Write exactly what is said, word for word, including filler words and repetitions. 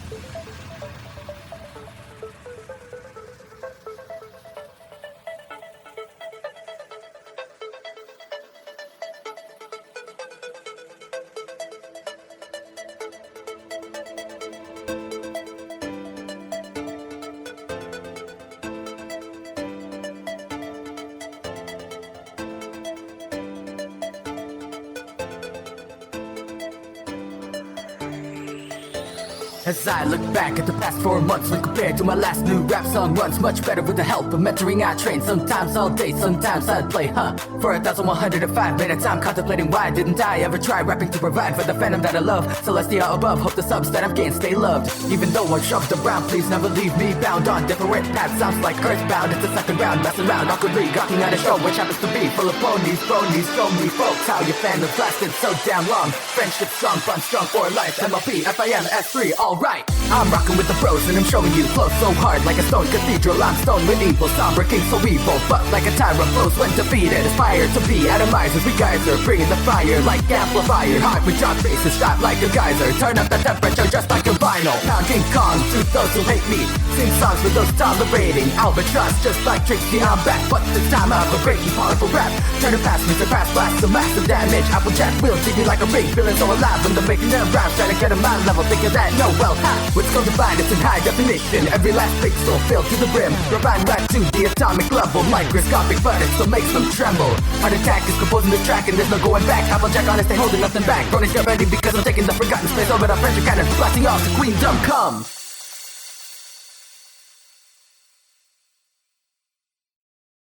As I look back at the past four months, when compared to my last new rap song runs much better with the help of mentoring I train. Sometimes all day, sometimes I'd play, huh? For a thousand one hundred and five minutes, I'm contemplating why didn't I ever try rapping to provide for the fandom that I love. Celestia above, hope the subs that I've gained stay loved. Even though I'm shoved around, please never leave me bound on different paths. Sounds like earthbound, it's the second round, messing around awkwardly, gawking at a show which happens to be full of ponies, phonies, show me folks how your fandom lasted so damn long. Friendship strong, fun strong for life. M L P, F I M, S three, all right. I'm rocking with the pros and I'm showing you flow so hard like a stone cathedral. I'm stone medieval, somber king so evil, but like a tyrant flows when defeated. Aspire to be atomizers, we guys are bringing the fire like amplifier. Hot with jock faces, shot like a geyser. Turn up the temperature just like a vinyl. Pound King Kong to those who hate me. Sing songs for those tolerating Albatross just like Trixie, I'm back. But this time I have a breaking powerful rap. Turn it past me, surpass blast, some massive damage. Applejack will treat me like a ring, feeling so alive when they're making them rhymes. Trying to get a mind level, thinking that no, well, ha. What's called divine, it's in high definition. Every last pixel filled to the brim. Refine rap to the atomic level. Microscopic, but it still makes them tremble. Heart attack is composing this track and there's no going back. Applejack honest, ain't holding nothing back. Bronies get ready because I'm taking the forgotten space over the French cannon. Blasting off to Queendom come.